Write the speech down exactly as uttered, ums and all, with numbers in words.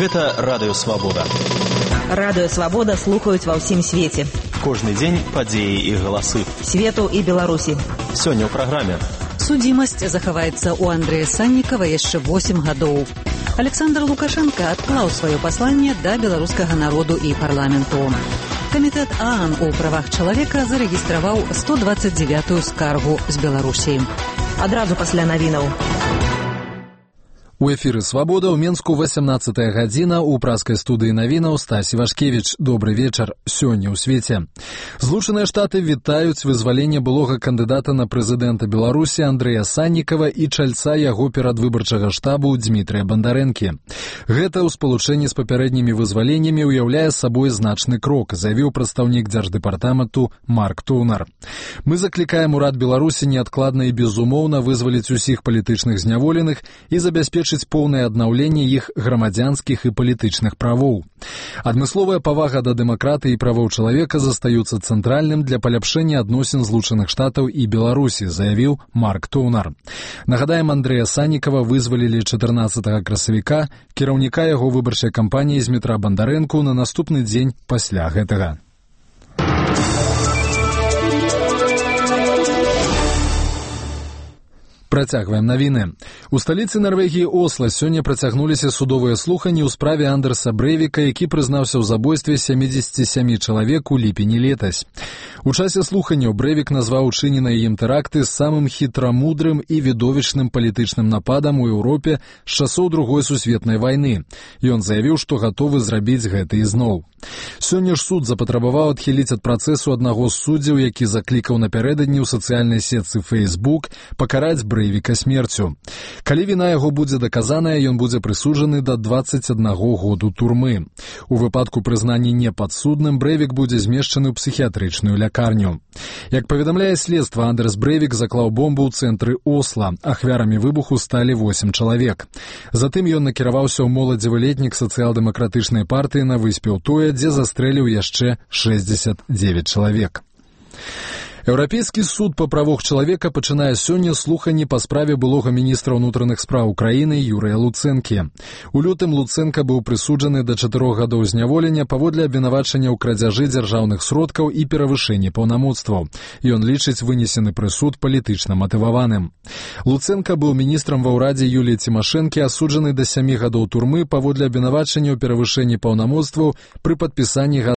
Гэта Радыё Свабода. Радыё Свабода слухаюць ва ўсім свеце. Кожны дзень падзеі і галасы. Свету і Беларусі. Сёння ў праграме. Судзімасць захаваецца ў Андрэя Саннікава яшчэ восем гадоў. Александр Лукашенко адклаў сваё пасланне да беларускага народу і парламенту. Камітэт ААН у правах чалавека зарэгістраваў сто дваццаць дзевятую скаргу з Беларусі. Адразу пасля навінаў. У эфіры «Свабода» ў Менску васямнаццатая гадзіна, у праскай студыі навінаў Стась Івашкевіч. Добры вечар. Сёння ў свеце. Злучаныя Штаты вітаюць вызваленне былога кандыдата на прэзідэнта Беларусі Андрэя Саннікава і чальца яго перадвыбарчага штабу Дмітрыя Бандарэнкі. Гэта ў спалучэнні з папярэднімі вызваленнямі ўяўляе сабой значны крок, заявіў прадстаўнік дзярждэпартаменту Марк Тоўнар. Мы заклікаем урад Беларусі неадкладна і безумоўна вызваліць усіх палітычных зняволеных і забяспечыць поўнае аднаўленне іх грамадзянскіх і палітычных правоў. Адмысловая павага да дэмакратыі і правоў чалавека застаюцца цэнтральным для паляпшэння адносін Злучаных Штатаў і Беларусі, заявіў Марк Тоўнар. Нагадаем, Андрэя Саннікава вызвалілі чатырнаццатага красавіка, кіраўніка яго выбарчай кампаніі з Дмітра Бандарэнку на наступны дзень пасля гэтага. Працягваем навіны. У сталіцы Нарвегіі Осла сёння працягнуліся судовыя слуханні ў справе Андерса Брэйвіка, які прызнаўся ў забойстве сямідзесяці сямі чалавек у ліпені летась. У часе слуханняў Брэйвік назваў учыненыя ім тэракты самым хітрамудрым і відовішчным палітычным нападам у Еўропе з часоў Другой сусветнай вайны. Ён заявіў, што гатовы зрабіць гэта ізноў. Сёння ж суд запатрабаваў адхіліць ад працэсу аднаго з суддзяў, які заклікаў напярэдадні ў сацыяльнай сетцы Facebook пакараць Брэйвіка смерцю. Калі віна яго будзе даказаная, ён будзе прысуджаны да дваццаць аднаго году турмы. У выпадку прызнання непадсудным Брэйвік будзе змешчаны ў псіхіятрычную лякарню. Як паведамляе следства, Андерс Брэйвік заклаў бомбу ў цэнтры Осла. Ахвярамі выбуху сталі восем чалавек. Затым ён накіраваўся ў моладзевы летнік сацыял-дэмакратычнай партыі на выспе Утоя, дзе застрэліў яшчэ шэсцьдзесят дзевяць чалавек. Еўрапейскі суд па правах чалавека пачынае сёння слуханні па справе былога міністра ўнутраных спраў краіны Юрыя Луцэнкі. У лютым Луцэнка быў прысуджаны да чатырох гадоў зняволення паводле абвінавачання ў крадзяжы дзяржаўных сродкаў і перавышэнні паўнамоцтваў. Ён лічыць вынесены прысуд палітычна матываваным. Луцэнка быў міністрам ва ўрадзе Юліі Цімашэнкі, асуджаны да сямі гадоў турмы паводле абвінавачання ў перавышэнні паўнамоцтваў пры падпісанні